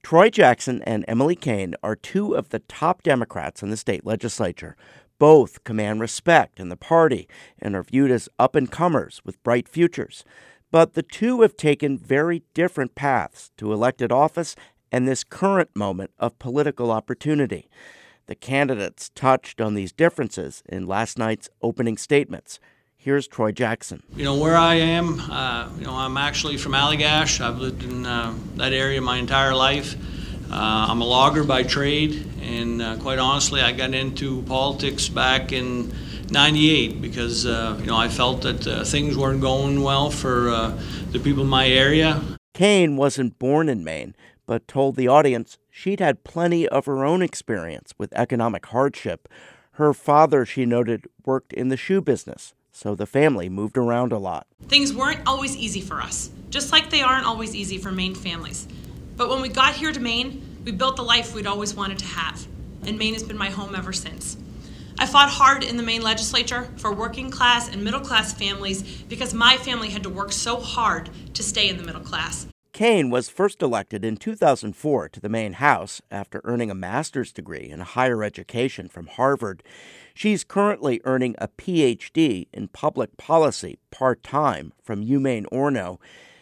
Troy Jackson and Emily Kane are two of the top Democrats in the state legislature. Both command respect in the party and are viewed as up-and-comers with bright futures. But the two have taken very different paths to elected office and this current moment of political opportunity. The candidates touched on these differences in last night's opening statements. Here's Troy Jackson. Where I am, I'm actually from Allagash. I've lived in that area my entire life. I'm a logger by trade, and quite honestly, I got into politics back in '98 because, I felt that things weren't going well for the people in my area. Kane wasn't born in Maine, but told the audience she'd had plenty of her own experience with economic hardship. Her father, she noted, worked in the shoe business, so the family moved around a lot. Things weren't always easy for us, just like they aren't always easy for Maine families. But when we got here to Maine, we built the life we'd always wanted to have, and Maine has been my home ever since. I fought hard in the Maine legislature for working class and middle class families because my family had to work so hard to stay in the middle class. Kane was first elected in 2004 to the Maine House after earning a master's degree in higher education from Harvard. She's currently earning a Ph.D. in public policy part-time from UMaine-Orono.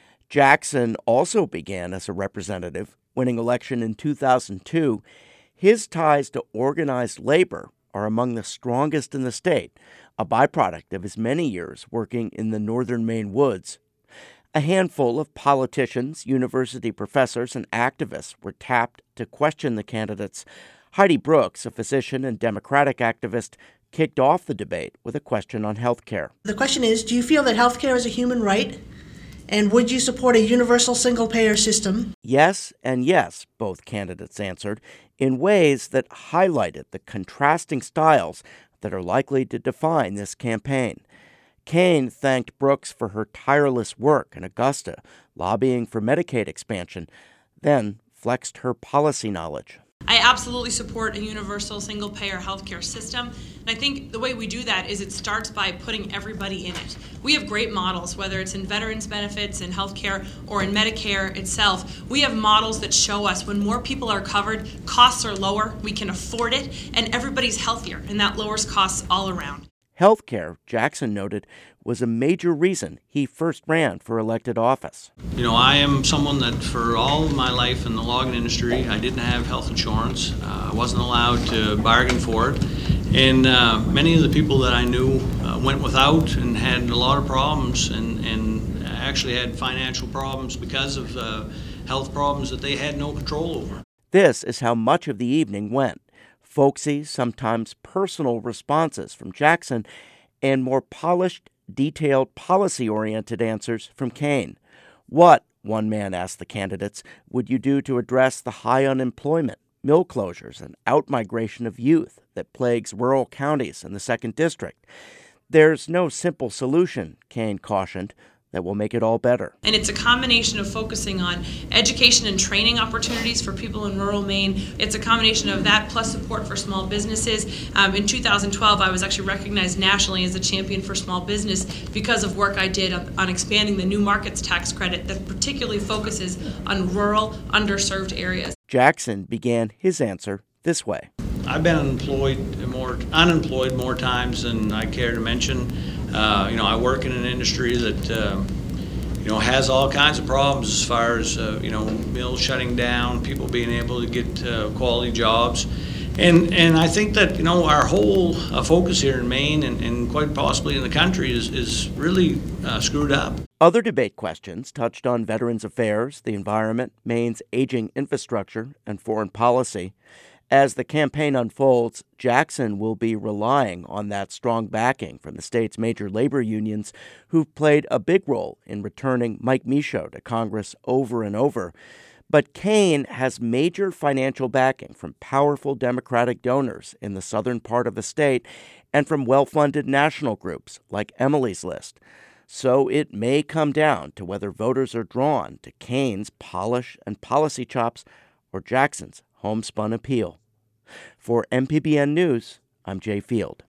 Jackson also began as a representative, winning election in 2002. His ties to organized labor are among the strongest in the state, a byproduct of his many years working in the northern Maine woods. A handful of politicians, university professors, and activists were tapped to question the candidates. Heidi Brooks, a physician and Democratic activist, kicked off the debate with a question on health care. The question is, do you feel that health care is a human right? And would you support a universal single-payer system? Yes and yes, both candidates answered, in ways that highlighted the contrasting styles that are likely to define this campaign. Kane thanked Brooks for her tireless work in Augusta, lobbying for Medicaid expansion, then flexed her policy knowledge. I absolutely support a universal single-payer healthcare system, and I think the way we do that is it starts by putting everybody in it. We have great models, whether it's in veterans benefits, in healthcare, or in Medicare itself. We have models that show us when more people are covered, costs are lower, we can afford it, and everybody's healthier, and that lowers costs all around. Healthcare, Jackson noted, was a major reason he first ran for elected office. I am someone that for all of my life in the logging industry, I didn't have health insurance. I wasn't allowed to bargain for it. And many of the people that I knew went without and had a lot of problems and actually had financial problems because of health problems that they had no control over. This is how much of the evening went. Folksy, sometimes personal responses from Jackson, and more polished, detailed, policy-oriented answers from Kane. What, one man asked the candidates, would you do to address the high unemployment, mill closures, and outmigration of youth that plagues rural counties in the 2nd District? There's no simple solution, Kane cautioned, that will make it all better. And it's a combination of focusing on education and training opportunities for people in rural Maine. It's a combination of that plus support for small businesses. In 2012, I was actually recognized nationally as a champion for small business because of work I did on expanding the New Markets Tax Credit that particularly focuses on rural, underserved areas. Jackson began his answer this way. I've been unemployed more times than I care to mention. I work in an industry that, has all kinds of problems as far as, mills shutting down, people being able to get quality jobs. And I think that, our whole focus here in Maine and quite possibly in the country is really screwed up. Other debate questions touched on veterans affairs, the environment, Maine's aging infrastructure, and foreign policy. As the campaign unfolds, Jackson will be relying on that strong backing from the state's major labor unions, who've played a big role in returning Mike Michaud to Congress over and over. But Kane has major financial backing from powerful Democratic donors in the southern part of the state and from well-funded national groups like Emily's List. So it may come down to whether voters are drawn to Kane's polish and policy chops or Jackson's homespun appeal. For MPBN News, I'm Jay Field.